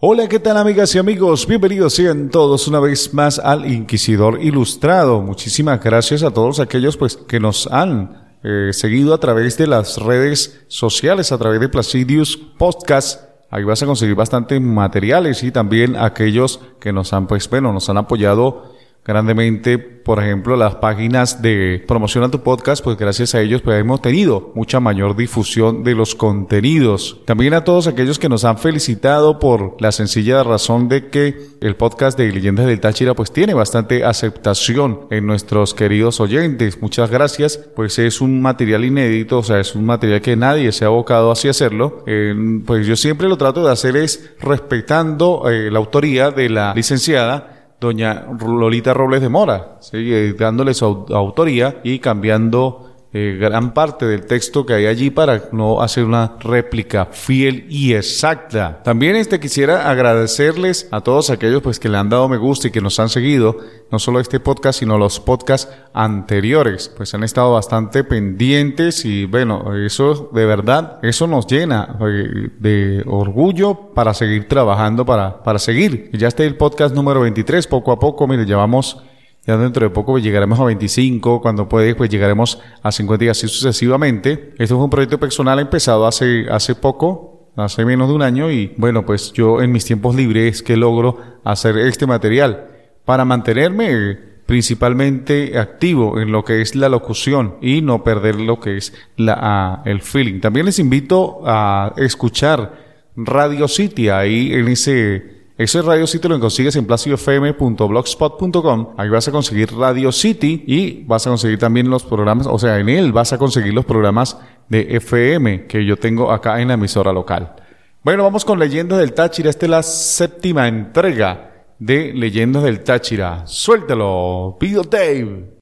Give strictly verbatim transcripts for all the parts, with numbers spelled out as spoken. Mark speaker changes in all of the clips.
Speaker 1: Hola, ¿qué tal amigas y amigos? Bienvenidos sean todos una vez más al Inquisidor Ilustrado. Muchísimas gracias a todos aquellos pues que nos han eh, seguido a través de las redes sociales, a través de Placidius Podcast. Ahí vas a conseguir bastantes materiales y también aquellos que nos han pues bueno, nos han apoyado grandemente, por ejemplo, las páginas de Promociona tu Podcast, pues gracias a ellos pues hemos tenido mucha mayor difusión de los contenidos. También a todos aquellos que nos han felicitado por la sencilla razón de que el podcast de Leyendas del Táchira pues tiene bastante aceptación en nuestros queridos oyentes. Muchas gracias, pues es un material inédito, o sea, es un material que nadie se ha abocado así a hacerlo. Eh, pues yo siempre lo trato de hacer es respetando eh, la autoría de la licenciada doña Lolita Robles de Mora, ¿sí? eh, dándole su au- autoría y cambiando eh, gran parte del texto que hay allí para no hacer una réplica fiel y exacta. También este quisiera agradecerles a todos aquellos pues que le han dado me gusta y que nos han seguido, no solo este podcast, sino los podcasts anteriores, pues han estado bastante pendientes y bueno, eso de verdad, eso nos llena eh, de orgullo para seguir trabajando, para, para seguir. Ya está el podcast número veintitrés, poco a poco, mire, llevamos, ya dentro de poco llegaremos a veinticinco, cuando puede pues llegaremos a cincuenta y así sucesivamente. Esto fue un proyecto personal empezado hace, hace poco, hace menos de un año y bueno, pues yo en mis tiempos libres es que logro hacer este material para mantenerme principalmente activo en lo que es la locución y no perder lo que es la, uh, el feeling. También les invito a escuchar Radio City, ahí en ese, ese Radio City lo consigues en placido f m punto blogspot punto com, ahí vas a conseguir Radio City y vas a conseguir también los programas, o sea, en él vas a conseguir los programas de F M que yo tengo acá en la emisora local. Bueno, vamos con Leyendas del Táchira, esta es la séptima entrega de Leyendas del Táchira. Suéltalo, videotape.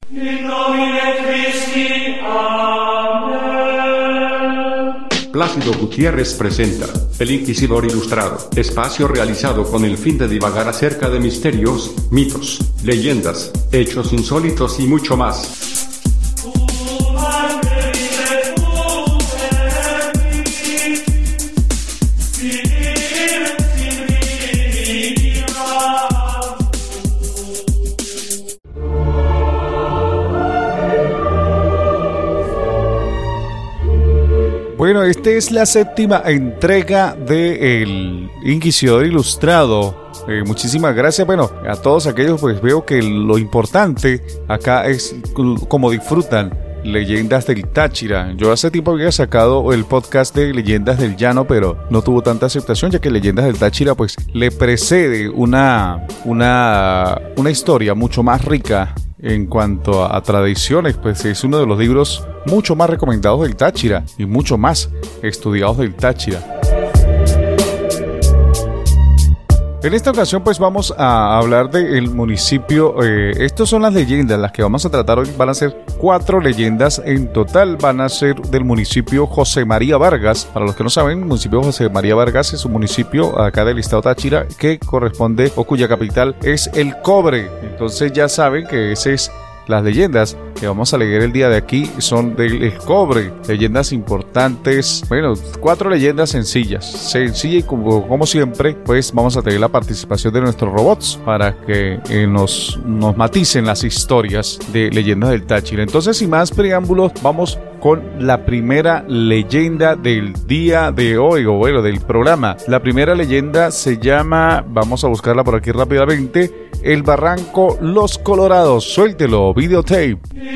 Speaker 2: Plácido Gutiérrez presenta El Inquisidor Ilustrado, espacio realizado con el fin de divagar acerca de misterios, mitos, leyendas, hechos insólitos y mucho más.
Speaker 1: Bueno, esta es la séptima entrega de El Inquisidor Ilustrado. Eh, muchísimas gracias, bueno, a todos aquellos, pues veo que lo importante acá es cómo disfrutan Leyendas del Táchira. Yo hace tiempo había sacado el podcast de Leyendas del Llano, pero no tuvo tanta aceptación, ya que Leyendas del Táchira pues le precede una, una, una historia mucho más rica en cuanto a, a tradiciones, pues es uno de los libros mucho más recomendados del Táchira y mucho más estudiados del Táchira. En esta ocasión pues vamos a hablar del municipio, eh, estas son las leyendas, las que vamos a tratar hoy van a ser cuatro leyendas en total, van a ser del municipio José María Vargas. Para los que no saben, el municipio José María Vargas es un municipio acá del estado Táchira que corresponde o cuya capital es El Cobre. Entonces ya saben que ese es las leyendas que vamos a leer el día de aquí son del El Cobre, leyendas importantes, bueno, cuatro leyendas sencillas, sencilla y como, como siempre, pues vamos a tener la participación de nuestros robots para que eh, nos, nos maticen las historias de Leyendas del Táchira. Entonces, sin más preámbulos, vamos con la primera leyenda del día de hoy, o bueno, del programa. La primera leyenda se llama, vamos a buscarla por aquí rápidamente, El Barranco Los Colorados. Suéltelo, videotape.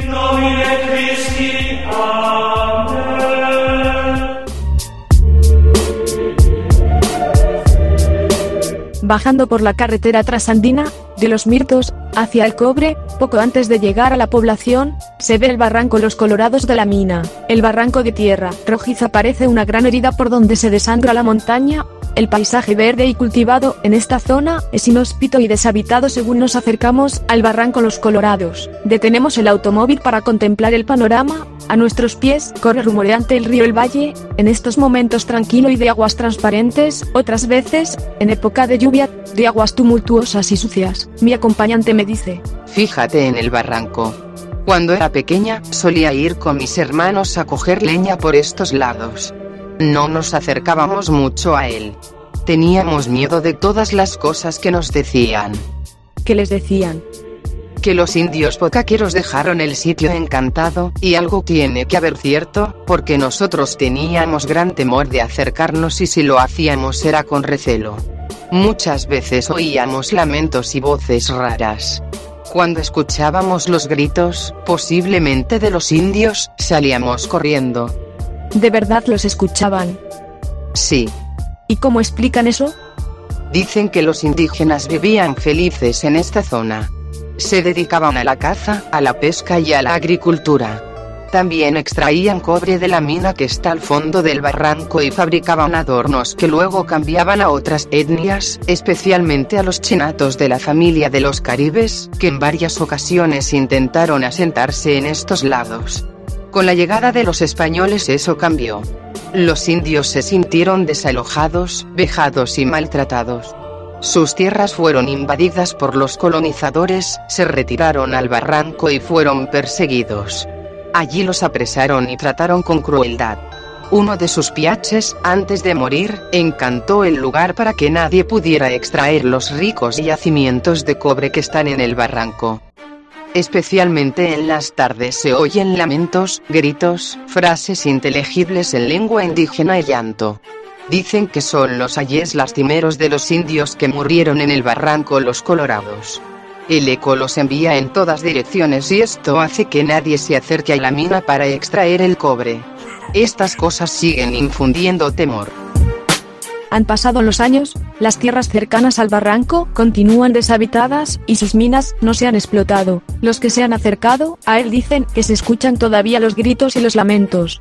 Speaker 3: Bajando por la carretera trasandina, de Los Mirtos, hacia El Cobre, poco antes de llegar a la población, se ve el barranco Los Colorados de la mina. El barranco de tierra rojiza parece una gran herida por donde se desangra la montaña. El paisaje verde y cultivado en esta zona es inhóspito y deshabitado. Según nos acercamos al barranco Los Colorados, detenemos el automóvil para contemplar el panorama. A nuestros pies corre rumoreante el río El Valle, en estos momentos tranquilo y de aguas transparentes, otras veces, en época de lluvia, de aguas tumultuosas y sucias. Mi acompañante me dice:
Speaker 4: fíjate en el barranco. Cuando era pequeña, solía ir con mis hermanos a coger leña por estos lados. No nos acercábamos mucho a él. Teníamos miedo de todas las cosas que nos decían.
Speaker 3: ¿Qué les decían?
Speaker 4: Que los indios pocaqueros dejaron el sitio encantado, y algo tiene que haber cierto, porque nosotros teníamos gran temor de acercarnos y si lo hacíamos era con recelo. Muchas veces oíamos lamentos y voces raras. Cuando escuchábamos los gritos, posiblemente de los indios, salíamos corriendo.
Speaker 3: ¿De verdad los escuchaban?
Speaker 4: Sí.
Speaker 3: ¿Y cómo explican eso?
Speaker 4: Dicen que los indígenas vivían felices en esta zona. Se dedicaban a la caza, a la pesca y a la agricultura. También extraían cobre de la mina que está al fondo del barranco y fabricaban adornos que luego cambiaban a otras etnias, especialmente a los chinatos de la familia de los caribes, que en varias ocasiones intentaron asentarse en estos lados. Con la llegada de los españoles eso cambió. Los indios se sintieron desalojados, vejados y maltratados. Sus tierras fueron invadidas por los colonizadores, se retiraron al barranco y fueron perseguidos. Allí los apresaron y trataron con crueldad. Uno de sus piaches, antes de morir, encantó el lugar para que nadie pudiera extraer los ricos yacimientos de cobre que están en el barranco. Especialmente en las tardes se oyen lamentos, gritos, frases inteligibles en lengua indígena y llanto. Dicen que son los ayes lastimeros de los indios que murieron en el barranco los colorados. El eco los envía en todas direcciones y esto hace que nadie se acerque a la mina para extraer el cobre. Estas cosas siguen infundiendo temor.
Speaker 3: Han pasado los años, las tierras cercanas al barranco continúan deshabitadas, y sus minas no se han explotado. Los que se han acercado a él dicen que se escuchan todavía los gritos y los lamentos.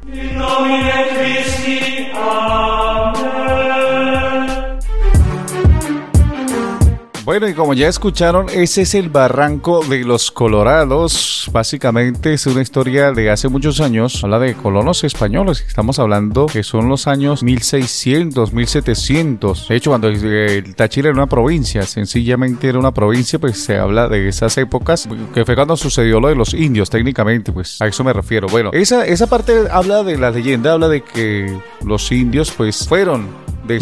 Speaker 1: Bueno, y como ya escucharon, ese es el barranco de los Colorados. Básicamente es una historia de hace muchos años. Habla de colonos españoles. Estamos hablando que son los años mil seiscientos, mil setecientos. De hecho, cuando el Táchira era una provincia, sencillamente era una provincia, pues se habla de esas épocas, que fue cuando sucedió lo de los indios, técnicamente, pues a eso me refiero. Bueno, esa, esa parte habla de la leyenda, habla de que los indios, pues, fueron... De,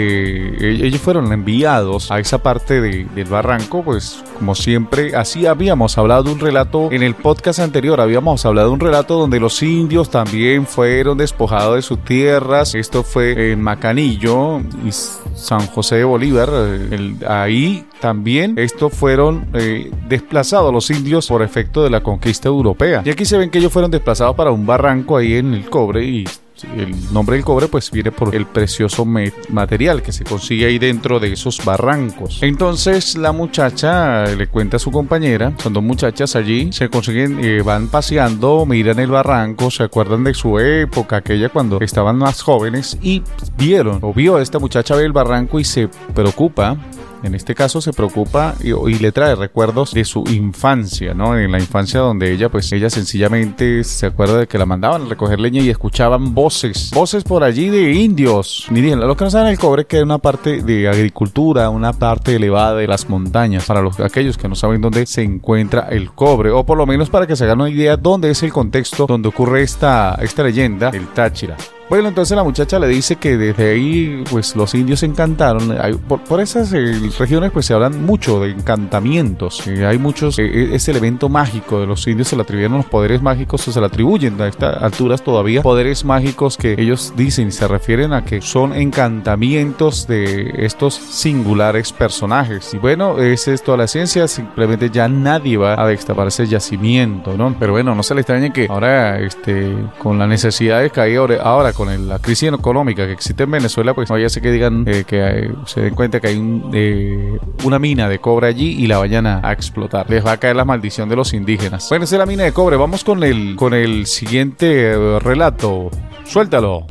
Speaker 1: de, ellos fueron enviados a esa parte de, del barranco, pues como siempre, así habíamos hablado de un relato en el podcast anterior, habíamos hablado de un relato donde los indios también fueron despojados de sus tierras. Esto fue en Macanillo y San José de Bolívar, el, ahí también estos fueron eh, desplazados los indios por efecto de la conquista europea. Y aquí se ven que ellos fueron desplazados para un barranco ahí en el cobre y el nombre del cobre pues viene por el precioso material que se consigue ahí dentro de esos barrancos. Entonces la muchacha le cuenta a su compañera, son dos muchachas allí, se consiguen, eh, van paseando, miran el barranco, se acuerdan de su época, aquella cuando estaban más jóvenes, y vieron, o vio a esta muchacha ver el barranco y se preocupa. En este caso se preocupa y, y le trae recuerdos de su infancia, ¿no? En la infancia donde ella, pues ella sencillamente se acuerda de que la mandaban a recoger leña y escuchaban voces, voces por allí de indios. Miren, los que no saben el cobre, que es una parte de agricultura, una parte elevada de las montañas, para los aquellos que no saben dónde se encuentra el cobre, o por lo menos para que se hagan una idea dónde es el contexto donde ocurre esta, esta leyenda, el Táchira. Bueno, entonces la muchacha le dice que desde ahí pues los indios se encantaron. Hay, por, por esas eh, regiones pues se hablan mucho de encantamientos. Eh, hay muchos, eh, ese elemento mágico de los indios se le atribuyeron los poderes mágicos, o se le atribuyen a estas alturas todavía poderes mágicos que ellos dicen y se refieren a que son encantamientos de estos singulares personajes. Y bueno, esa es toda la ciencia, simplemente ya nadie va a destapar ese yacimiento, ¿no? Pero bueno, no se le extrañe que ahora este con la necesidad de caer ahora con el, la crisis económica que existe en Venezuela, pues no vaya a ser que digan eh, que hay, se den cuenta que hay un, eh, una mina de cobre allí y la vayan a, a explotar. Les va a caer la maldición de los indígenas. Bueno, esa es la mina de cobre. Vamos con el con el siguiente eh, relato. Suéltalo.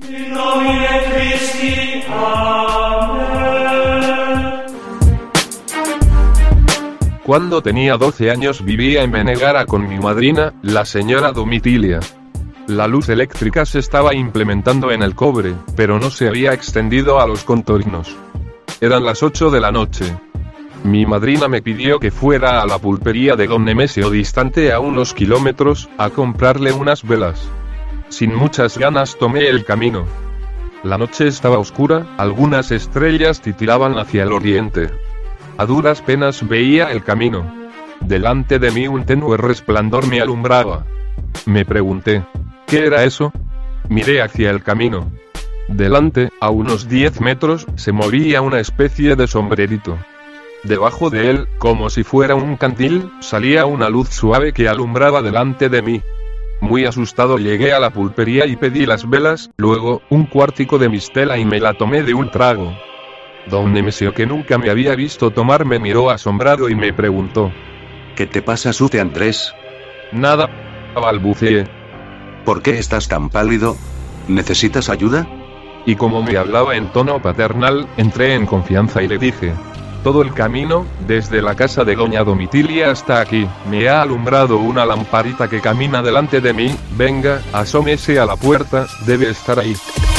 Speaker 5: Cuando tenía doce años vivía en Menegara con mi madrina, la señora Domitilia. La luz eléctrica se estaba implementando en el cobre, pero no se había extendido a los contornos. Eran las ocho de la noche. Mi madrina me pidió que fuera a la pulpería de Don Nemesio, distante a unos kilómetros, a comprarle unas velas. Sin muchas ganas tomé el camino. La noche estaba oscura, algunas estrellas titilaban hacia el oriente. A duras penas veía el camino. Delante de mí un tenue resplandor me alumbraba. Me pregunté, ¿qué era eso? Miré hacia el camino. Delante, a unos diez metros, se movía una especie de sombrerito. Debajo de él, como si fuera un candil, salía una luz suave que alumbraba delante de mí. Muy asustado llegué a la pulpería y pedí las velas, luego, un cuartico de mistela y me la tomé de un trago. Don Nemesio, que nunca me había visto tomar, me miró asombrado y me preguntó,
Speaker 6: ¿qué te pasa, Sute Andrés?
Speaker 5: Nada, balbuceé.
Speaker 6: ¿Por qué estás tan pálido? ¿Necesitas ayuda?
Speaker 5: Y como me hablaba en tono paternal, entré en confianza y le dije, todo el camino, desde la casa de doña Domitilia hasta aquí, me ha alumbrado una lamparita que camina delante de mí, venga, asómese a la puerta, debe estar ahí.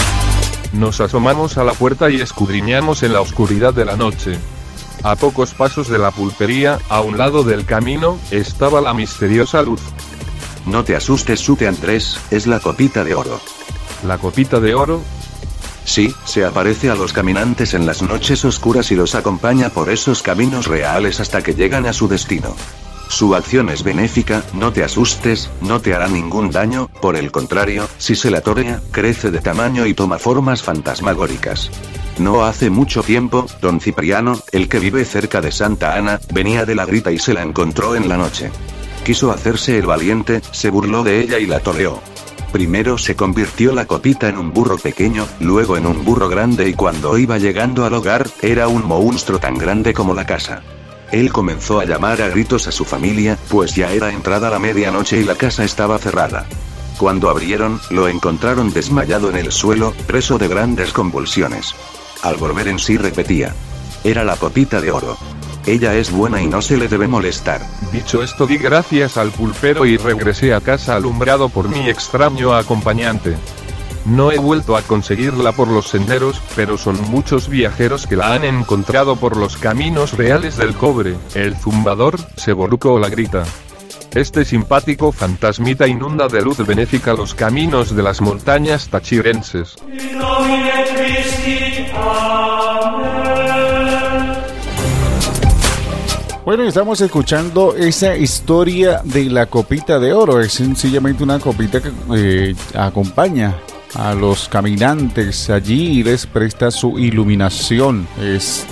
Speaker 5: Nos asomamos a la puerta y escudriñamos en la oscuridad de la noche. A pocos pasos de la pulpería, a un lado del camino, estaba la misteriosa luz.
Speaker 6: No te asustes, Sute Andrés, es la copita de oro.
Speaker 5: ¿La copita de oro?
Speaker 6: Sí, se aparece a los caminantes en las noches oscuras y los acompaña por esos caminos reales hasta que llegan a su destino. Su acción es benéfica, no te asustes, no te hará ningún daño, por el contrario, si se la torea, crece de tamaño y toma formas fantasmagóricas. No hace mucho tiempo, don Cipriano, el que vive cerca de Santa Ana, venía de la grita y se la encontró en la noche. Quiso hacerse el valiente, se burló de ella y la toreó. Primero se convirtió la copita en un burro pequeño, luego en un burro grande y cuando iba llegando al hogar, era un monstruo tan grande como la casa. Él comenzó a llamar a gritos a su familia, pues ya era entrada la medianoche y la casa estaba cerrada. Cuando abrieron, lo encontraron desmayado en el suelo, preso de grandes convulsiones. Al volver en sí repetía, era la copita de oro. Ella es buena y no se le debe molestar.
Speaker 5: Dicho esto, di gracias al pulpero y regresé a casa alumbrado por mi extraño acompañante. No he vuelto a conseguirla por los senderos, pero son muchos viajeros que la han encontrado por los caminos reales del cobre. El zumbador, Seboruco o la grita. Este simpático fantasmita inunda de luz benéfica los caminos de las montañas tachirenses.
Speaker 1: Bueno, estamos escuchando esa historia de la copita de oro. Es sencillamente una copita que eh, acompaña a los caminantes allí y les presta su iluminación. Es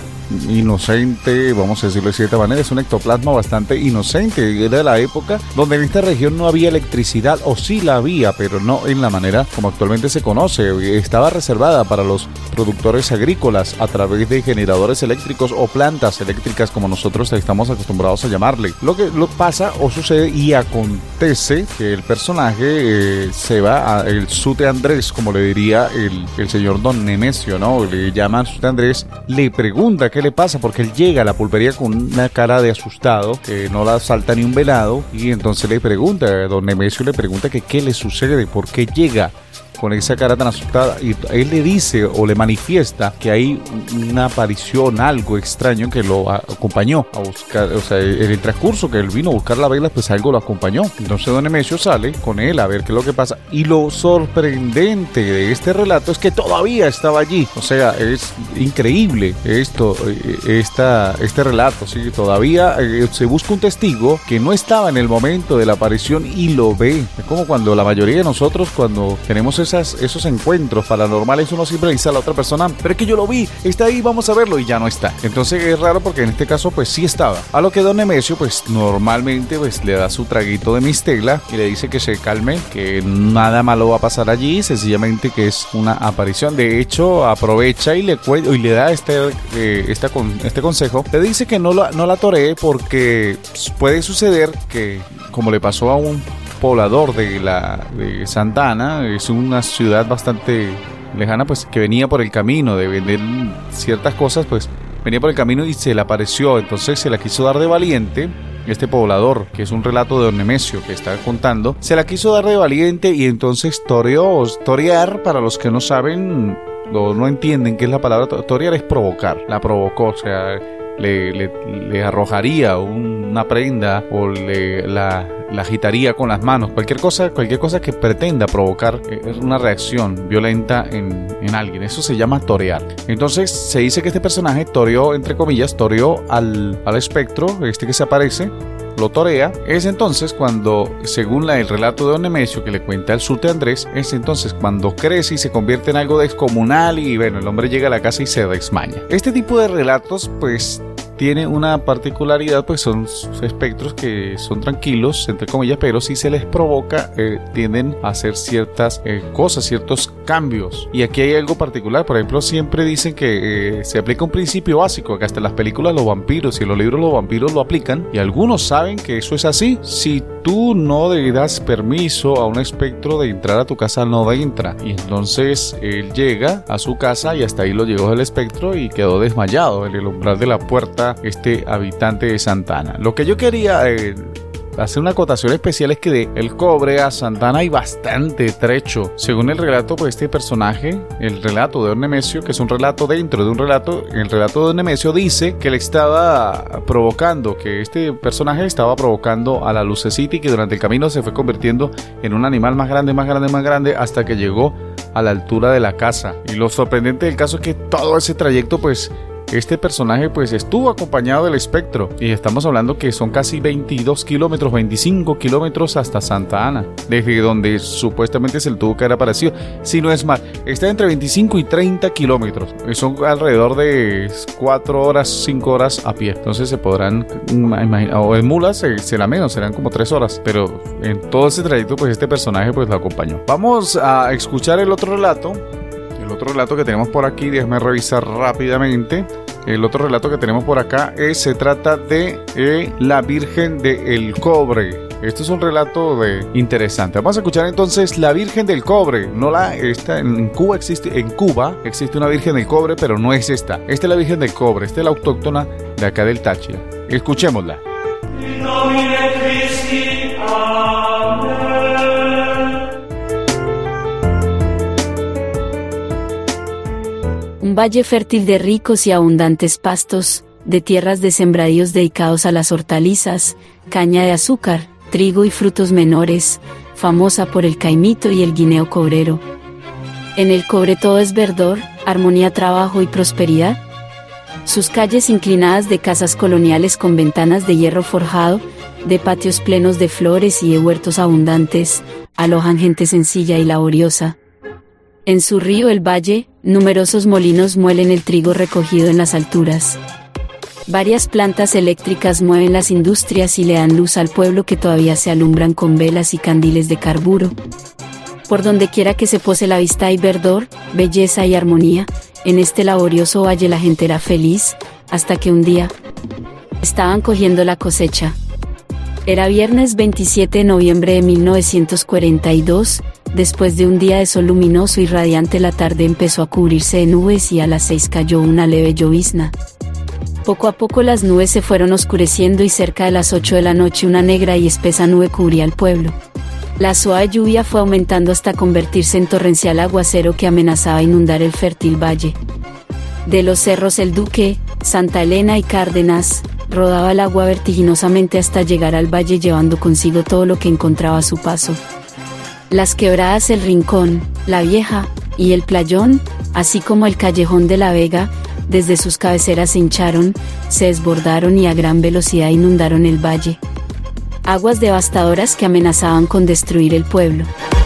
Speaker 1: inocente, vamos a decirlo de cierta manera, es un ectoplasma bastante inocente. Era la época donde en esta región no había electricidad, o sí la había, pero no en la manera como actualmente se conoce. Estaba reservada para los productores agrícolas a través de generadores eléctricos o plantas eléctricas, como nosotros estamos acostumbrados a llamarle. Lo que lo pasa o sucede y acontece que el personaje eh, se va a el Sute Andrés, como le diría el, el señor Don Nemesio, ¿no? Le llaman Sute Andrés, le pregunta qué le pasa, porque él llega a la pulpería con una cara de asustado, que no la salta ni un venado, y entonces le pregunta, Don Nemesio le pregunta que qué le sucede, por qué llega con esa cara tan asustada, y él le dice o le manifiesta que hay una aparición, algo extraño que lo acompañó a buscar, o sea, en el transcurso que él vino a buscar la vela, pues algo lo acompañó. Entonces Don Nemesio sale con él a ver qué es lo que pasa, y lo sorprendente de este relato es que todavía estaba allí. O sea, es increíble esto, esta, este relato, ¿sí? Todavía eh, se busca un testigo que no estaba en el momento de la aparición y lo ve. Es como cuando la mayoría de nosotros, cuando tenemos ese Esas, esos encuentros paranormales, uno siempre dice a la otra persona, pero es que yo lo vi, está ahí, vamos a verlo, y ya no está. Entonces es raro porque en este caso pues sí estaba. A lo que Don Nemesio pues normalmente pues le da su traguito de mistela y le dice que se calme, que nada malo va a pasar allí, sencillamente que es una aparición. De hecho aprovecha y le, y le da este, eh, esta con, este consejo. Le dice que no la, no la toree porque puede suceder que, como le pasó a un poblador de la de Santa Ana, es una ciudad bastante lejana, pues que venía por el camino de vender ciertas cosas, pues venía por el camino y se le apareció, entonces se la quiso dar de valiente. Este poblador, que es un relato de Don Nemesio que está contando, se la quiso dar de valiente y entonces toreó. Torear, para los que no saben o no entienden qué es la palabra torear, es provocar. La provocó, o sea, le, le, le arrojaría una prenda o le, la, la agitaría con las manos, cualquier cosa, cualquier cosa que pretenda provocar una reacción violenta en, en alguien. Eso se llama torear. Entonces se dice que este personaje toreó, entre comillas, toreó al, al espectro, este que se aparece, lo torea. Es entonces cuando, según la, el relato de Don Nemesio que le cuenta el Sute Andrés, es entonces cuando crece y se convierte en algo descomunal y bueno, el hombre llega a la casa y se desmaña. Este tipo de relatos pues tiene una particularidad, pues son espectros que son tranquilos, entre comillas, pero si se les provoca, eh, tienden a hacer ciertas eh, cosas, ciertos cambios. Y aquí hay algo particular, por ejemplo, siempre dicen que eh, se aplica un principio básico, que hasta en las películas los vampiros y en los libros los vampiros lo aplican, y algunos saben que eso es así. Si tú no le das permiso a un espectro de entrar a tu casa, no entra. Y entonces él llega a su casa y hasta ahí lo llegó el espectro y quedó desmayado en el umbral de la puerta este habitante de Santa Ana. Lo que yo quería eh, hacer una acotación especial es que de El Cobre a Santa Ana hay bastante trecho. Según el relato, pues este personaje, el relato de Don Nemesio, que es un relato dentro de un relato, el relato de Don Nemesio dice que le estaba provocando, que este personaje estaba provocando a la lucecita y que durante el camino se fue convirtiendo en un animal más grande, más grande, más grande, hasta que llegó a la altura de la casa. Y lo sorprendente del caso es que todo ese trayecto, pues este personaje pues estuvo acompañado del espectro, y estamos hablando que son casi veintidós kilómetros, veinticinco kilómetros hasta Santa Ana, desde donde supuestamente se le tuvo que haber aparecido. Si no es más, está entre veinticinco y treinta kilómetros, son alrededor de cuatro horas, cinco horas a pie. Entonces se podrán imaginar, o en mulas será menos, serán como tres horas, pero en todo ese trayecto pues este personaje pues lo acompañó. Vamos a escuchar el otro relato. El otro relato que tenemos por aquí, déjame revisar rápidamente. El otro relato que tenemos por acá es, se trata de eh, la Virgen del Cobre. Esto es un relato de interesante. Vamos a escuchar entonces la Virgen del Cobre. No la esta en Cuba existe, en Cuba existe una Virgen del Cobre, pero no es esta. Esta es la Virgen del Cobre, esta es la autóctona de acá del Táchira. Escuchémosla.
Speaker 7: Un valle fértil de ricos y abundantes pastos, de tierras de sembradíos dedicados a las hortalizas, caña de azúcar, trigo y frutos menores, famosa por el caimito y el guineo cobrero. En el Cobre todo es verdor, armonía, trabajo y prosperidad. Sus calles inclinadas de casas coloniales con ventanas de hierro forjado, de patios plenos de flores y de huertos abundantes, alojan gente sencilla y laboriosa. En su río el valle, numerosos molinos muelen el trigo recogido en las alturas. Varias plantas eléctricas mueven las industrias y le dan luz al pueblo, que todavía se alumbran con velas y candiles de carburo. Por donde quiera que se pose la vista hay verdor, belleza y armonía. En este laborioso valle la gente era feliz, hasta que un día estaban cogiendo la cosecha. Era viernes veintisiete de noviembre de mil novecientos cuarenta y dos, después de un día de sol luminoso y radiante la tarde empezó a cubrirse de nubes y a las seis cayó una leve llovizna. Poco a poco las nubes se fueron oscureciendo y cerca de las ocho de la noche una negra y espesa nube cubría el pueblo. La suave lluvia fue aumentando hasta convertirse en torrencial aguacero que amenazaba inundar el fértil valle. De los cerros El Duque, Santa Elena y Cárdenas, rodaba el agua vertiginosamente hasta llegar al valle, llevando consigo todo lo que encontraba a su paso. Las quebradas El Rincón, La Vieja y El Playón, así como el Callejón de la Vega, desde sus cabeceras se hincharon, se desbordaron y a gran velocidad inundaron el valle. Aguas devastadoras que amenazaban con destruir el pueblo.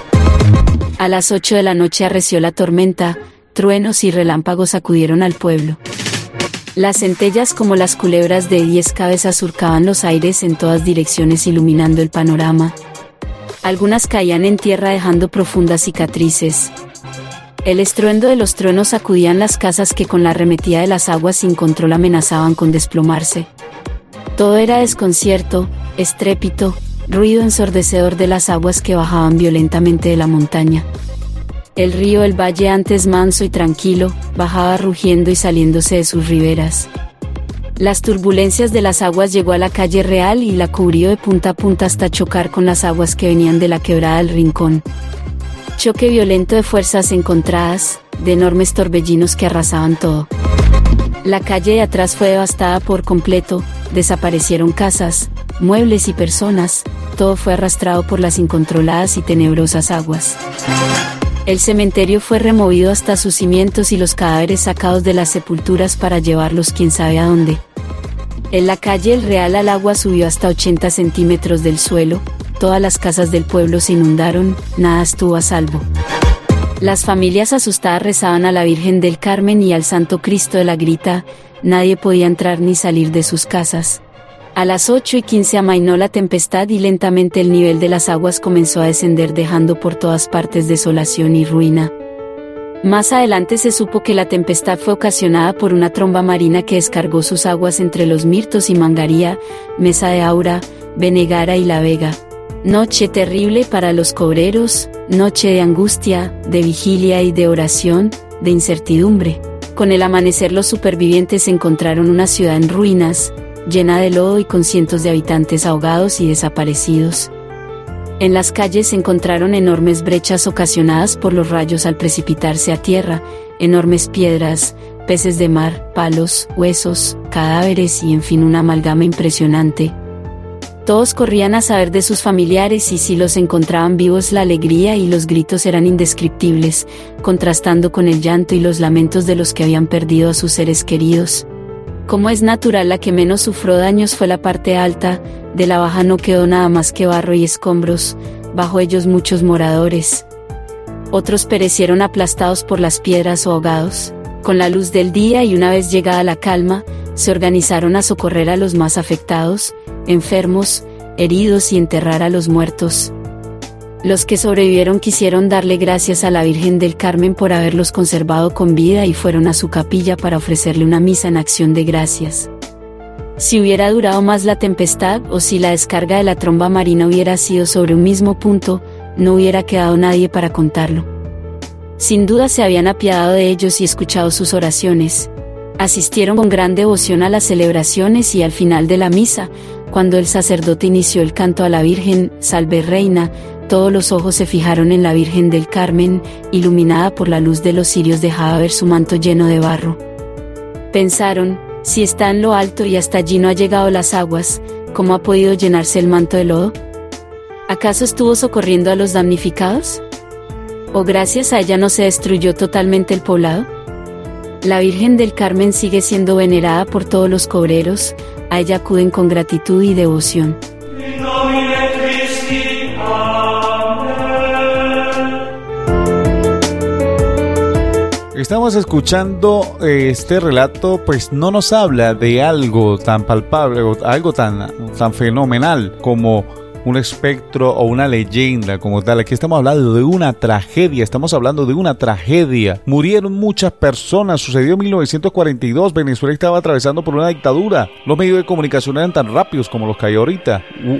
Speaker 7: A las ocho de la noche arreció la tormenta, truenos y relámpagos sacudieron al pueblo. Las centellas como las culebras de diez cabezas surcaban los aires en todas direcciones iluminando el panorama. Algunas caían en tierra dejando profundas cicatrices. El estruendo de los truenos sacudían las casas que con la arremetida de las aguas sin control amenazaban con desplomarse. Todo era desconcierto, estrépito, ruido ensordecedor de las aguas que bajaban violentamente de la montaña. El río El Valle, antes manso y tranquilo, bajaba rugiendo y saliéndose de sus riberas. Las turbulencias de las aguas llegó a la calle Real y la cubrió de punta a punta hasta chocar con las aguas que venían de la quebrada del Rincón. Choque violento de fuerzas encontradas, de enormes torbellinos que arrasaban todo. La calle de atrás fue devastada por completo, desaparecieron casas, muebles y personas, todo fue arrastrado por las incontroladas y tenebrosas aguas. El cementerio fue removido hasta sus cimientos y los cadáveres sacados de las sepulturas para llevarlos quién sabe a dónde. En la calle El Real el agua subió hasta ochenta centímetros del suelo, todas las casas del pueblo se inundaron, nada estuvo a salvo. Las familias asustadas rezaban a la Virgen del Carmen y al Santo Cristo de la Grita, nadie podía entrar ni salir de sus casas. A las ocho y quince amainó la tempestad y lentamente el nivel de las aguas comenzó a descender dejando por todas partes desolación y ruina. Más adelante se supo que la tempestad fue ocasionada por una tromba marina que descargó sus aguas entre los Mirtos y Mangaría, Mesa de Aura, Benegara y La Vega. Noche terrible para los cobreros, noche de angustia, de vigilia y de oración, de incertidumbre. Con el amanecer los supervivientes encontraron una ciudad en ruinas, llena de lodo y con cientos de habitantes ahogados y desaparecidos. En las calles se encontraron enormes brechas ocasionadas por los rayos al precipitarse a tierra, enormes piedras, peces de mar, palos, huesos, cadáveres y en fin una amalgama impresionante. Todos corrían a saber de sus familiares y si los encontraban vivos la alegría y los gritos eran indescriptibles, contrastando con el llanto y los lamentos de los que habían perdido a sus seres queridos. Como es natural, la que menos sufrió daños fue la parte alta, de la baja no quedó nada más que barro y escombros, bajo ellos muchos moradores. Otros perecieron aplastados por las piedras o ahogados. Con la luz del día y una vez llegada la calma, se organizaron a socorrer a los más afectados, enfermos, heridos y enterrar a los muertos. Los que sobrevivieron quisieron darle gracias a la Virgen del Carmen por haberlos conservado con vida y fueron a su capilla para ofrecerle una misa en acción de gracias. Si hubiera durado más la tempestad o si la descarga de la tromba marina hubiera sido sobre un mismo punto, no hubiera quedado nadie para contarlo. Sin duda se habían apiadado de ellos y escuchado sus oraciones. Asistieron con gran devoción a las celebraciones y al final de la misa, cuando el sacerdote inició el canto a la Virgen, Salve Reina, todos los ojos se fijaron en la Virgen del Carmen, iluminada por la luz de los cirios dejaba ver su manto lleno de barro. Pensaron, si está en lo alto y hasta allí no ha llegado las aguas, ¿cómo ha podido llenarse el manto de lodo? ¿Acaso estuvo socorriendo a los damnificados? ¿O gracias a ella no se destruyó totalmente el poblado? La Virgen del Carmen sigue siendo venerada por todos los cobreros, a ella acuden con gratitud y devoción.
Speaker 1: Estamos escuchando eh, este relato, pues no nos habla de algo tan palpable, o algo tan, tan fenomenal como un espectro o una leyenda como tal. Aquí estamos hablando de una tragedia, estamos hablando de una tragedia. Murieron muchas personas, sucedió en mil novecientos cuarenta y dos, Venezuela estaba atravesando por una dictadura. Los medios de comunicación eran tan rápidos como los que hay ahorita.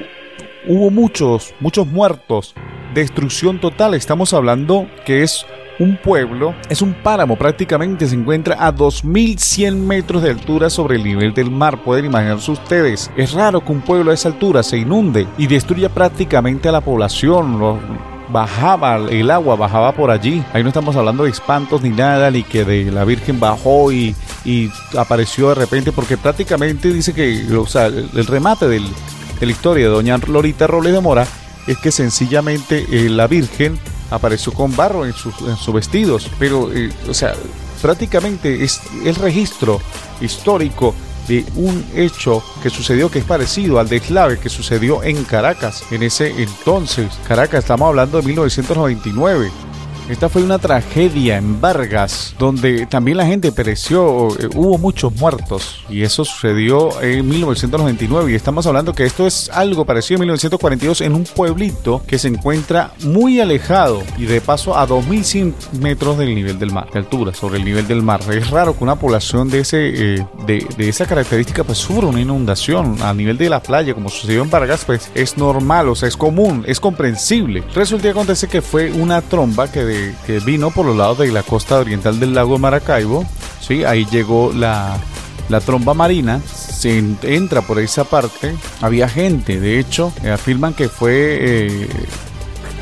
Speaker 1: Hubo muchos, muchos muertos, destrucción total. Estamos hablando que es un pueblo, es un páramo, prácticamente se encuentra a dos mil cien metros de altura sobre el nivel del mar. Pueden imaginarse ustedes, es raro que un pueblo a esa altura se inunde y destruya prácticamente a la población. Lo, bajaba el agua, bajaba por allí. Ahí no estamos hablando de espantos ni nada, ni que de la Virgen bajó y, y apareció de repente, porque prácticamente dice que, o sea, el, el remate del, de la historia de doña Lolita Robles de Mora es que sencillamente eh, la Virgen apareció con barro en sus, en sus vestidos, pero eh, o sea, prácticamente es el registro histórico de un hecho que sucedió, que es parecido al deslave que sucedió en Caracas en ese entonces. Caracas, estamos hablando de mil novecientos noventa y nueve. Esta fue una tragedia en Vargas, donde también la gente pereció, eh, hubo muchos muertos, y eso sucedió en mil novecientos noventa y nueve, y estamos hablando que esto es algo parecido en mil novecientos cuarenta y dos en un pueblito que se encuentra muy alejado, y de paso a dos mil cien metros del nivel del mar, de altura, sobre el nivel del mar. Es raro que una población de, ese, eh, de, de esa característica pues sufra una inundación a nivel de la playa, como sucedió en Vargas, pues es normal, o sea, es común, es comprensible. Resulta y acontece que fue una tromba que de que vino por los lados de la costa oriental del lago Maracaibo, ¿sí? Ahí llegó la, la tromba marina, se entra por esa parte, había gente, de hecho, eh, afirman que fue, eh,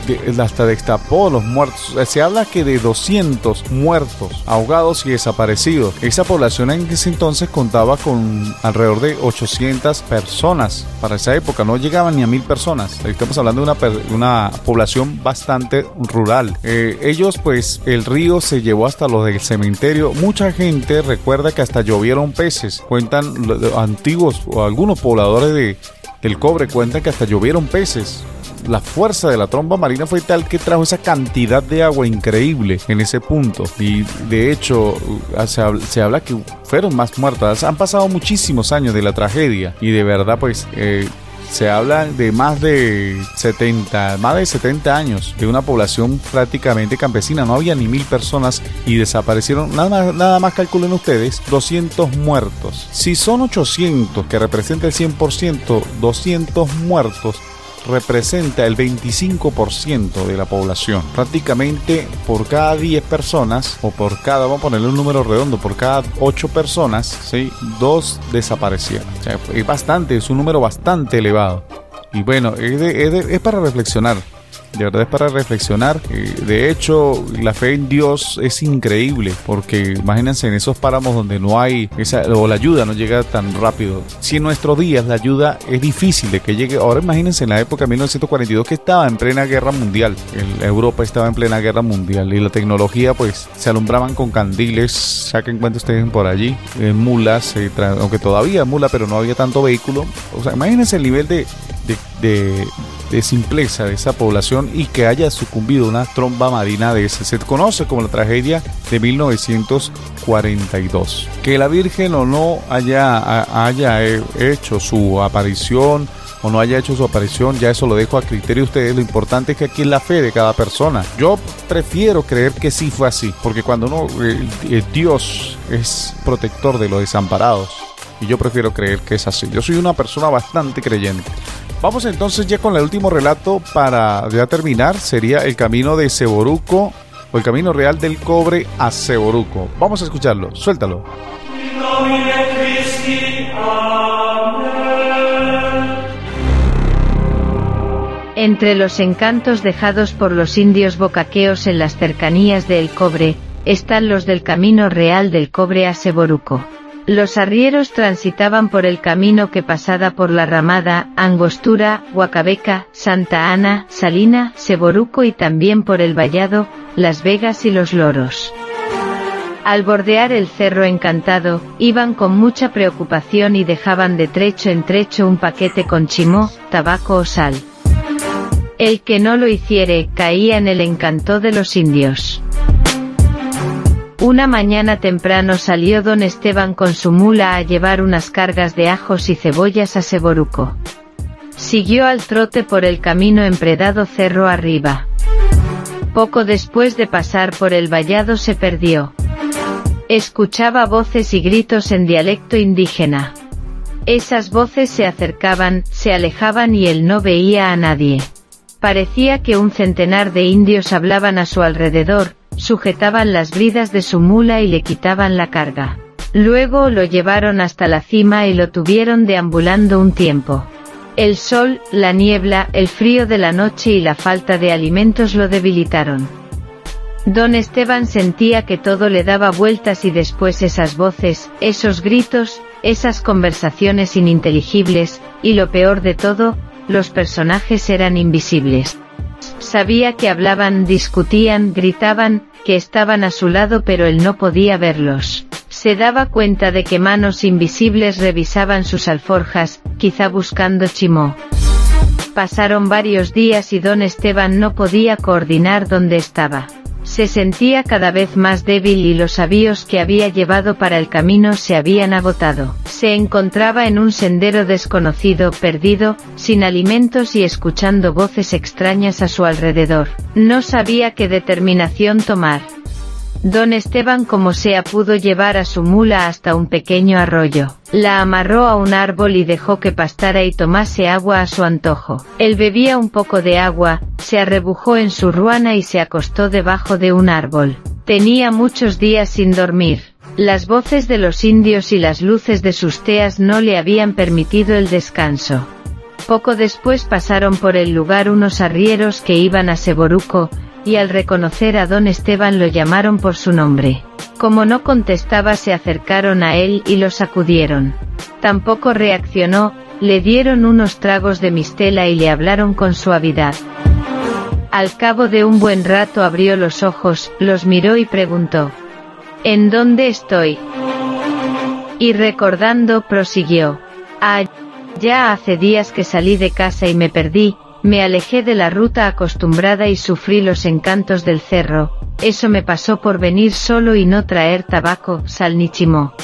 Speaker 1: de, hasta destapó los muertos. Se habla que de doscientos muertos, ahogados y desaparecidos. Esa población en ese entonces contaba con alrededor de ochocientas personas. Para esa época no llegaban ni a mil personas. Estamos hablando de una, una población bastante rural. Eh, ellos, pues, el río se llevó hasta los del cementerio. Mucha gente recuerda que hasta llovieron peces. Cuentan los antiguos o algunos pobladores de, del Cobre, cuentan que hasta llovieron peces. La fuerza de la tromba marina fue tal que trajo esa cantidad de agua increíble en ese punto. Y de hecho, se habla, se habla que fueron más muertas. Han pasado muchísimos años de la tragedia. Y de verdad, pues, eh, se habla de más de setenta, más de setenta años de una población prácticamente campesina. No había ni mil personas y desaparecieron. Nada más, nada más calculen ustedes, doscientos muertos. Si son ochocientos, que representa el cien por ciento, doscientos muertos representa el veinticinco por ciento de la población. Prácticamente por cada diez personas, o por cada, vamos a ponerle un número redondo, por cada ocho personas, ¿sí?, dos desaparecieron. O sea, es bastante, es un número bastante elevado. Y bueno, es, de, es, de, es para reflexionar. De verdad es para reflexionar. De hecho, la fe en Dios es increíble, porque imagínense en esos páramos donde no hay esa, o la ayuda no llega tan rápido. Si en nuestros días la ayuda es difícil de que llegue, ahora imagínense en la época de mil novecientos cuarenta y dos, que estaba en plena guerra mundial. El, Europa estaba en plena guerra mundial y la tecnología, pues, se alumbraban con candiles, saquen cuenta ustedes por allí, en mulas, eh, tra- aunque todavía mula, pero no había tanto vehículo. O sea, imagínense el nivel de, de, de de simpleza de esa población y que haya sucumbido una tromba marina de ese. Se conoce como la tragedia de mil novecientos cuarenta y dos. Que la Virgen o no haya, haya hecho su aparición o no haya hecho su aparición, ya eso lo dejo a criterio de ustedes. Lo importante es que aquí es la fe de cada persona. Yo prefiero creer que sí fue así, porque cuando uno, eh, eh, Dios es protector de los desamparados, y yo prefiero creer que es así. Yo soy una persona bastante creyente. Vamos entonces ya con el último relato para ya terminar. Sería el camino de Seboruco, o el camino real del Cobre a Seboruco. Vamos a escucharlo, suéltalo.
Speaker 8: Entre los encantos dejados por los indios bocaqueos en las cercanías de El Cobre, están los del camino real del Cobre a Seboruco. Los arrieros transitaban por el camino que pasaba por La Ramada, Angostura, Huacabeca, Santa Ana, Salina, Seboruco y también por el Vallado, Las Vegas y Los Loros. Al bordear el Cerro Encantado, iban con mucha preocupación y dejaban de trecho en trecho un paquete con chimó, tabaco o sal. El que no lo hiciere, caía en el encanto de los indios. Una mañana temprano salió don Esteban con su mula a llevar unas cargas de ajos y cebollas a Seboruco. Siguió al trote por el camino empredado cerro arriba. Poco después de pasar por el vallado se perdió. Escuchaba voces y gritos en dialecto indígena. Esas voces se acercaban, se alejaban y él no veía a nadie. Parecía que un centenar de indios hablaban a su alrededor, sujetaban las bridas de su mula y le quitaban la carga. Luego lo llevaron hasta la cima y lo tuvieron deambulando un tiempo. El sol, la niebla, el frío de la noche y la falta de alimentos lo debilitaron. Don Esteban sentía que todo le daba vueltas y después esas voces, esos gritos, esas conversaciones ininteligibles, y lo peor de todo, los personajes eran invisibles. Sabía que hablaban, discutían, gritaban, que estaban a su lado pero él no podía verlos. Se daba cuenta de que manos invisibles revisaban sus alforjas, quizá buscando chimó. Pasaron varios días y don Esteban no podía coordinar dónde estaba. Se sentía cada vez más débil y los avíos que había llevado para el camino se habían agotado. Se encontraba en un sendero desconocido, perdido, sin alimentos y escuchando voces extrañas a su alrededor. No sabía qué determinación tomar. Don Esteban como sea pudo llevar a su mula hasta un pequeño arroyo. La amarró a un árbol y dejó que pastara y tomase agua a su antojo. Él bebía un poco de agua, se arrebujó en su ruana y se acostó debajo de un árbol. Tenía muchos días sin dormir. Las voces de los indios y las luces de sus teas no le habían permitido el descanso. Poco después pasaron por el lugar unos arrieros que iban a Seboruco, y al reconocer a don Esteban lo llamaron por su nombre. Como no contestaba, se acercaron a él y lo sacudieron. Tampoco reaccionó, le dieron unos tragos de mistela y le hablaron con suavidad. Al cabo de un buen rato abrió los ojos, los miró y preguntó: ¿En dónde estoy? Y recordando prosiguió: Ah, ya hace días que salí de casa y me perdí, me alejé de la ruta acostumbrada y sufrí los encantos del cerro. Eso me pasó por venir solo y no traer tabaco, sal ni chimó.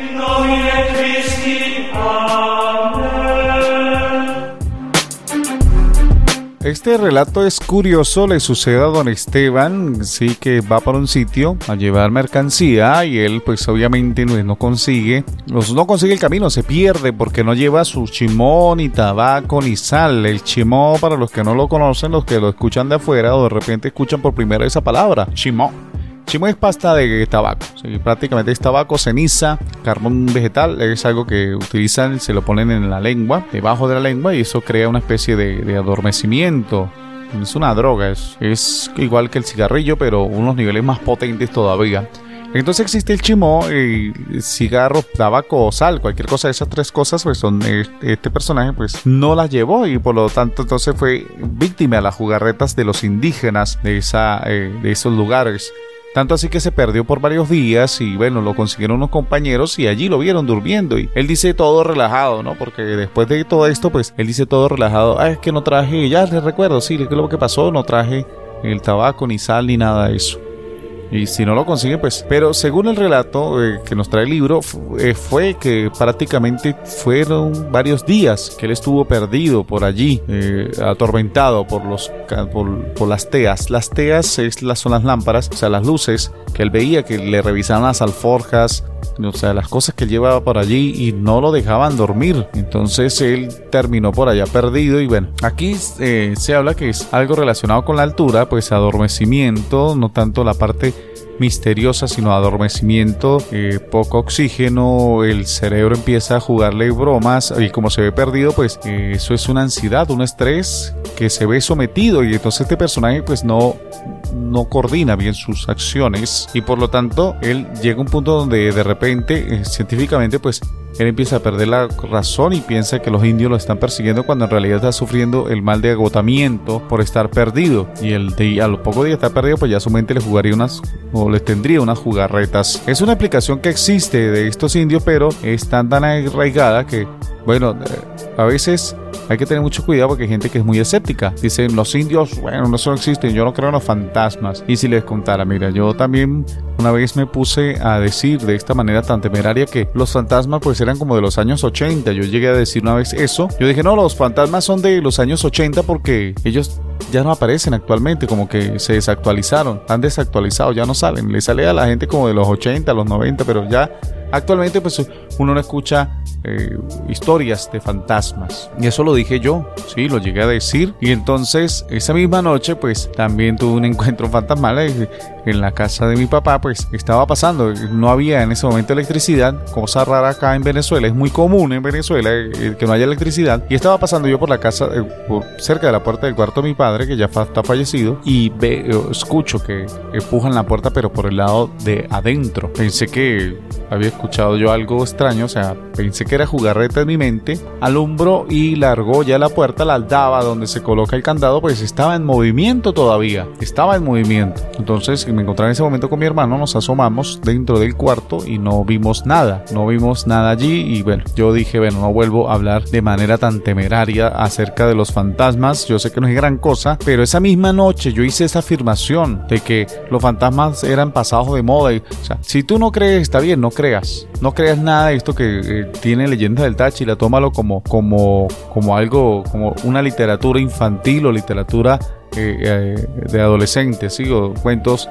Speaker 1: Este relato es curioso, le sucede a don Esteban, sí, que va por un sitio a llevar mercancía y él pues obviamente no, no consigue, no consigue el camino, se pierde porque no lleva su chimó, ni tabaco, ni sal. El chimó, para los que no lo conocen, los que lo escuchan de afuera o de repente escuchan por primera vez esa palabra, chimó. Chimó es pasta de tabaco, sí, prácticamente es tabaco, ceniza, carbón vegetal, es algo que utilizan, se lo ponen en la lengua, debajo de la lengua, y eso crea una especie de, de adormecimiento. Es una droga, es, es igual que el cigarrillo, pero unos niveles más potentes todavía. Entonces existe el chimó, eh, cigarro, tabaco o sal, cualquier cosa de esas tres cosas, pues son eh, este personaje pues no las llevó y por lo tanto entonces fue víctima de las jugarretas de los indígenas de, esa, eh, de esos lugares. Tanto así que se perdió por varios días y bueno, lo consiguieron unos compañeros y allí lo vieron durmiendo y él dice todo relajado, ¿no? Porque después de todo esto, pues él dice todo relajado, ah, es que no traje, ya les recuerdo, sí, ¿qué es lo que pasó? No traje el tabaco, ni sal, ni nada de eso. Y si no lo consiguen, pues... Pero según el relato eh, que nos trae el libro, eh, fue que prácticamente fueron varios días que él estuvo perdido por allí, eh, atormentado por los por, por las teas. Las teas es, las, son las lámparas, o sea, las luces que él veía, que le revisaban las alforjas, o sea, las cosas que él llevaba por allí y no lo dejaban dormir. Entonces él terminó por allá perdido y bueno, aquí eh, se habla que es algo relacionado con la altura, pues adormecimiento, no tanto la parte misteriosa, sino adormecimiento, eh, poco oxígeno, el cerebro empieza a jugarle bromas y como se ve perdido, pues eh, eso es una ansiedad, un estrés que se ve sometido y entonces este personaje pues no no coordina bien sus acciones y por lo tanto él llega a un punto donde de repente eh, científicamente pues él empieza a perder la razón y piensa que los indios lo están persiguiendo cuando en realidad está sufriendo el mal de agotamiento por estar perdido y el de, a los pocos días de estar perdido pues ya su mente le jugaría unas o les tendría unas jugarretas. Es una explicación que existe de estos indios, pero es tan tan arraigada que bueno, a veces hay que tener mucho cuidado porque hay gente que es muy escéptica. Dicen, los indios, bueno, no solo existen, yo no creo en los fantasmas. Y si les contara, mira, yo también una vez me puse a decir de esta manera tan temeraria que los fantasmas pues eran como de los años ochenta. Yo llegué a decir una vez eso. Yo dije, no, los fantasmas son de los años ochenta porque ellos ya no aparecen actualmente, como que se desactualizaron, están desactualizados, ya no salen. Le sale a la gente como de los ochenta, los noventa, pero ya actualmente pues uno no escucha eh, historias de fantasmas. Y eso lo dije yo, sí, lo llegué a decir. Y entonces esa misma noche pues también tuve un encuentro fantasmal eh, en la casa de mi papá. Pues estaba pasando, no había en ese momento electricidad, cosa rara acá en Venezuela, es muy común en Venezuela eh, que no haya electricidad. Y estaba pasando yo por la casa, eh, por cerca de la puerta del cuarto de mi padre, que ya fa- está fallecido, y ve, eh, escucho que empujan la puerta pero por el lado de adentro. Pensé que había escuchado yo algo extraño, o sea, pensé que era jugarreta en mi mente. Alumbro y largó ya la puerta, la aldaba donde se coloca el candado, pues estaba en movimiento todavía, estaba en movimiento. Entonces me encontraba en ese momento con mi hermano, nos asomamos dentro del cuarto y no vimos nada, no vimos nada allí. Y bueno, yo dije, bueno, no vuelvo a hablar de manera tan temeraria acerca de los fantasmas. Yo sé que no es gran cosa, pero esa misma noche yo hice esa afirmación de que los fantasmas eran pasados de moda. Y, o sea, si tú no crees, está bien, no creas, no creas nada de esto que eh, tiene Leyendas del Táchira, tómalo como, como, como algo, como una literatura infantil o literatura eh, eh, de adolescentes, ¿sí? O cuentos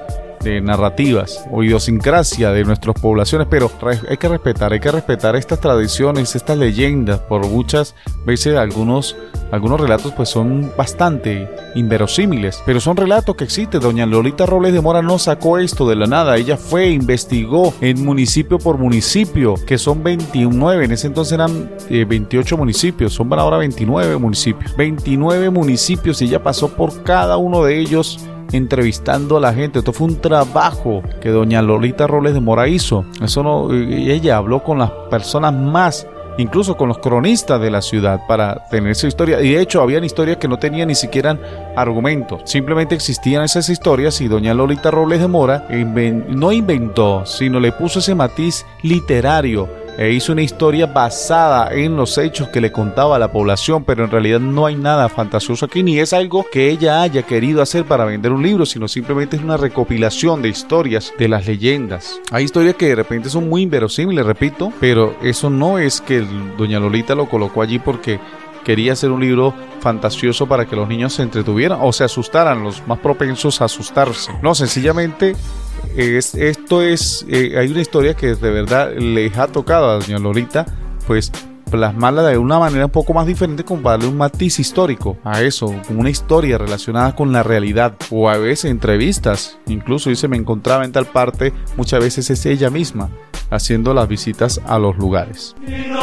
Speaker 1: de narrativas o idiosincrasia de nuestras poblaciones, pero hay que respetar, hay que respetar estas tradiciones, estas leyendas. Por muchas veces algunos, algunos relatos pues son bastante inverosímiles, pero son relatos que existen. Doña Lolita Robles de Mora no sacó esto de la nada, ella fue, investigó en municipio por municipio, que son veintinueve, en ese entonces eran eh, veintiocho municipios, son ahora veintinueve municipios, veintinueve municipios, y ella pasó por cada uno de ellos entrevistando a la gente. Esto fue un trabajo que doña Lolita Robles de Mora hizo. Eso no, ella habló con las personas más, incluso con los cronistas de la ciudad, para tener su historia. Y de hecho habían historias que no tenían ni siquiera argumentos, simplemente existían esas historias, y doña Lolita Robles de Mora inven- no inventó, sino le puso ese matiz literario e hizo una historia basada en los hechos que le contaba a la población. Pero en realidad no hay nada fantasioso aquí, ni es algo que ella haya querido hacer para vender un libro, sino simplemente es una recopilación de historias, de las leyendas. Hay historias que de repente son muy inverosímiles, repito, pero eso no es que el, doña Lolita lo colocó allí porque quería hacer un libro fantasioso para que los niños se entretuvieran o se asustaran, los más propensos a asustarse. No, sencillamente es, esto es, eh, hay una historia que de verdad les ha tocado a doña Lolita, pues plasmarla de una manera un poco más diferente, como darle un matiz histórico a eso, una historia relacionada con la realidad, o a veces entrevistas. Incluso dice, me encontraba en tal parte, muchas veces es ella misma haciendo las visitas a los lugares.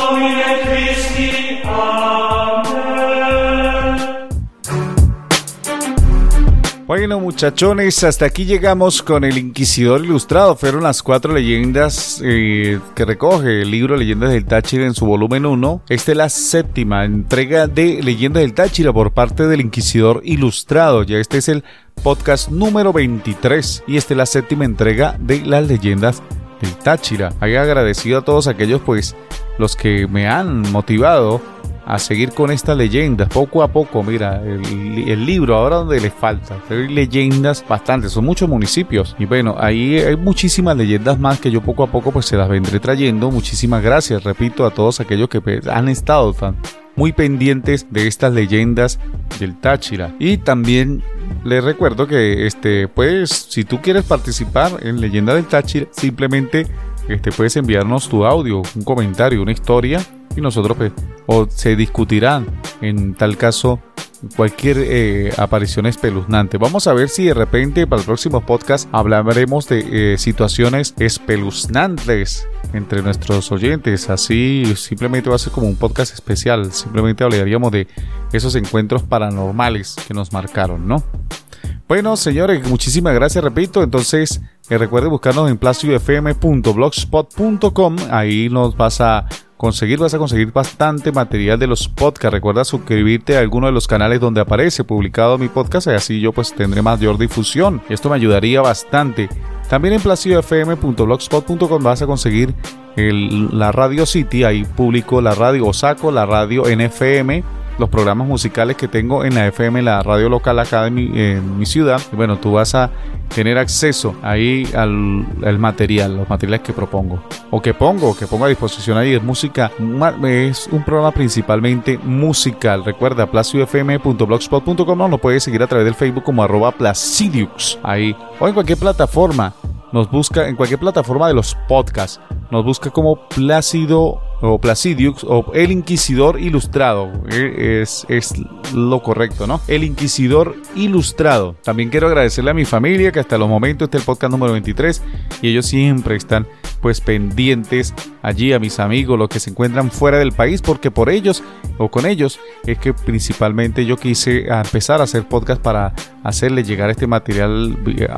Speaker 1: Bueno, muchachones, hasta aquí llegamos con el Inquisidor Ilustrado. Fueron las cuatro leyendas eh, que recoge el libro Leyendas del Táchira en su volumen uno. Esta es la séptima entrega de Leyendas del Táchira por parte del Inquisidor Ilustrado. Ya este es el podcast número veintitrés y esta es la séptima entrega de las leyendas del Táchira. Hay agradecido a todos aquellos, pues, los que me han motivado a seguir con estas leyendas poco a poco. Mira, el, el libro ahora donde le falta, hay leyendas bastantes, son muchos municipios, y bueno, ahí hay muchísimas leyendas más que yo poco a poco pues se las vendré trayendo. Muchísimas gracias, repito, a todos aquellos que pues, han estado tan muy pendientes de estas leyendas del Táchira. Y también les recuerdo que este pues si tú quieres participar en Leyenda del Táchira, simplemente este puedes enviarnos tu audio, un comentario, una historia, y nosotros pues, o se discutirán en tal caso cualquier eh, aparición espeluznante. Vamos a ver si de repente para el próximo podcast hablaremos de eh, situaciones espeluznantes entre nuestros oyentes. Así simplemente va a ser como un podcast especial, simplemente hablaríamos de esos encuentros paranormales que nos marcaron, ¿no? Bueno, señores, muchísimas gracias, repito. Entonces eh, recuerden buscarnos en placio f m punto blogspot punto com. Ahí nos vas a conseguir, vas a conseguir bastante material de los podcasts. Recuerda suscribirte a alguno de los canales donde aparece publicado mi podcast, y así yo pues tendré mayor difusión. Esto me ayudaría bastante. También en placio f m punto blogspot punto com vas a conseguir el, la Radio City. Ahí publico la radio, o saco la radio en F M, los programas musicales que tengo en la F M, la radio local acá de mi, en mi ciudad. Y bueno, tú vas a tener acceso ahí al, al material, los materiales que propongo, o que pongo, que pongo a disposición ahí. Es música, es un programa principalmente musical. Recuerda, placio f m punto blogspot punto com, no lo puedes seguir a través del Facebook como arroba placidiux, ahí, o en cualquier plataforma. Nos busca en cualquier plataforma de los podcasts, nos busca como Plácido o Placidiux o El Inquisidor Ilustrado. Es, es lo correcto, ¿no? El Inquisidor Ilustrado. También quiero agradecerle a mi familia, que hasta los momentos este es el podcast número veintitrés, y ellos siempre están pues pendientes allí, a mis amigos, los que se encuentran fuera del país, porque por ellos o con ellos es que principalmente yo quise empezar a hacer podcast para hacerle llegar este material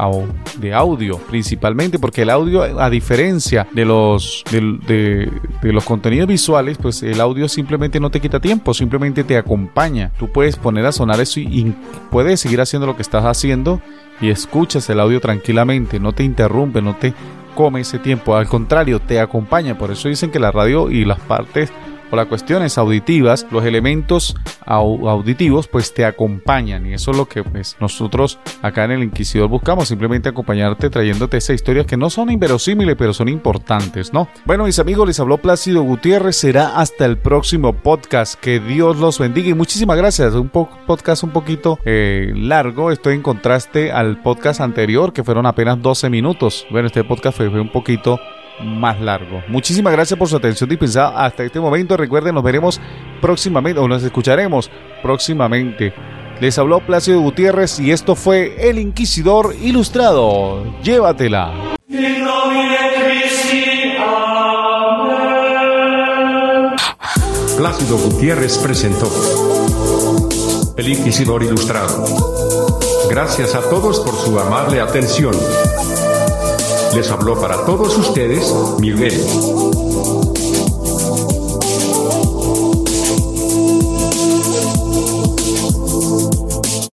Speaker 1: de audio, principalmente porque el audio, a diferencia de los de, de, de los contenidos visuales, pues el audio simplemente no te quita tiempo, simplemente te acompaña. Tú puedes poner a sonar eso y, y puedes seguir haciendo lo que estás haciendo y escuchas el audio tranquilamente, no te interrumpe, no te come ese tiempo, al contrario, te acompaña. Por eso dicen que la radio y las partes o las cuestiones auditivas, los elementos au- auditivos pues te acompañan, y eso es lo que pues nosotros acá en El Inquisidor buscamos, simplemente acompañarte trayéndote esas historias que no son inverosímiles pero son importantes, ¿no? Bueno, mis amigos, les habló Plácido Gutiérrez, será hasta el próximo podcast, que Dios los bendiga y muchísimas gracias. Un po- podcast un poquito eh, largo, estoy en contraste al podcast anterior que fueron apenas doce minutos. Bueno, este podcast fue, fue un poquito más largo. Muchísimas gracias por su atención dispensada hasta este momento. Recuerden, nos veremos próximamente o nos escucharemos próximamente. Les habló Plácido Gutiérrez y esto fue El Inquisidor Ilustrado. Llévatela.
Speaker 2: Plácido Gutiérrez presentó El Inquisidor Ilustrado. Gracias a todos por su amable atención. Les habló para todos ustedes, Miguel.